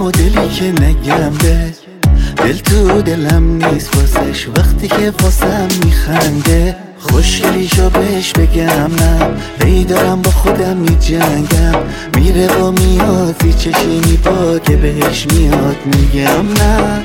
مدلی که نگم به دل تو دلم نیست واسش، وقتی که واسم میخنده خوشگلیشو بهش بگم نه، هی دارم با خودم میجنگم، میره و میاد زی چشمی با که بهش میاد میگم نه.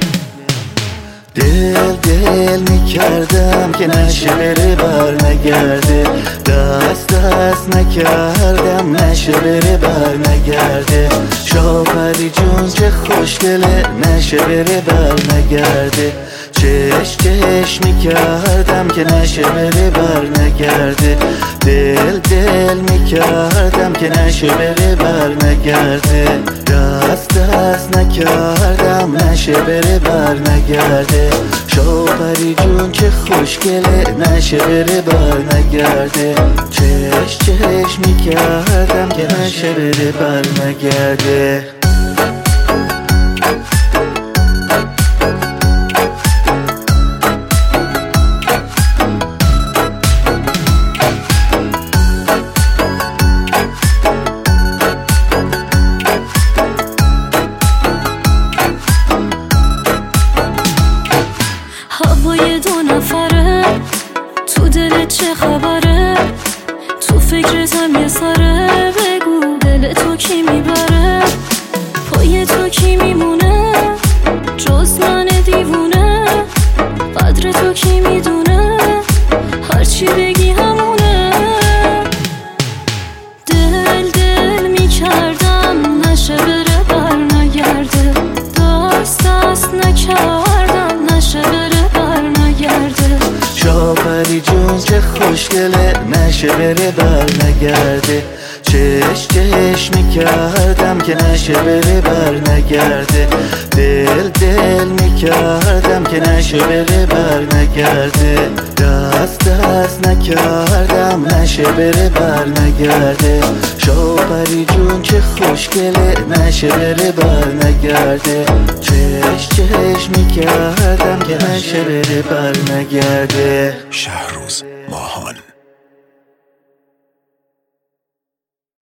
دل میکردم که نشه بره بر نگرده، دست نکردم نشه بره بر نگرده، شاپری جون چه خوشگله نشه بره بر نگرده، چش میکردم که نشه بره بر نگرده، دل میکردم که نشه بره بر نگرده، دست نکردم نشه بره بر نگرده، شاپری جون که خوشگله نشه بره بر نگرده، چش میکردم که نشه بره بر نگرده. هوای دو نفره تو دلت چه خبره، تو فکرتم یه سره، بگو دل تو کی میبره، پای تو کی میمونه جز من دیوونه، قدر تو کی میدونه هرچی بگی همونه، دل میکردم نشه بره بر نگرده، دست نکردم نشه بره بر نگرده، شاپری جون چه خوشگله نشه بره بر نگرده، چش میکردم که نشه بره بر نگرده، دل میکردم که نشه بره بر نگرده، دست نکردم نشه بره بر نگرده، شاپری جون چه خوشگله نشه بره بر نگرده، چش میکردم که نشه بره بر نگرده. شهروز ماهان.